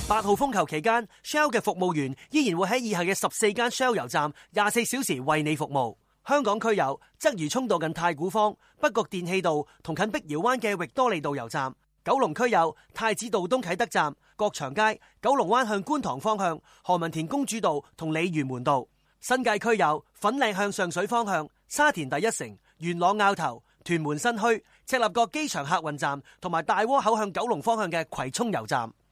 8號風球期間 ，Shell 嘅服務員依然會喺以下嘅14間 Shell 油站24小時為你服務。香港區有鰂魚涌道近太古坊、北角電氣道同近碧瑤灣嘅域多利道油站；九龍區有太子道東啟德站、國祥街、九龍灣向觀塘方向、何文田公主道同鯉魚門道；新界區有粉嶺向上水方向、沙田第一城、元朗坳頭、屯門新墟、赤鱲角機場客運站同埋大窩口向九龍方向嘅葵涌油站。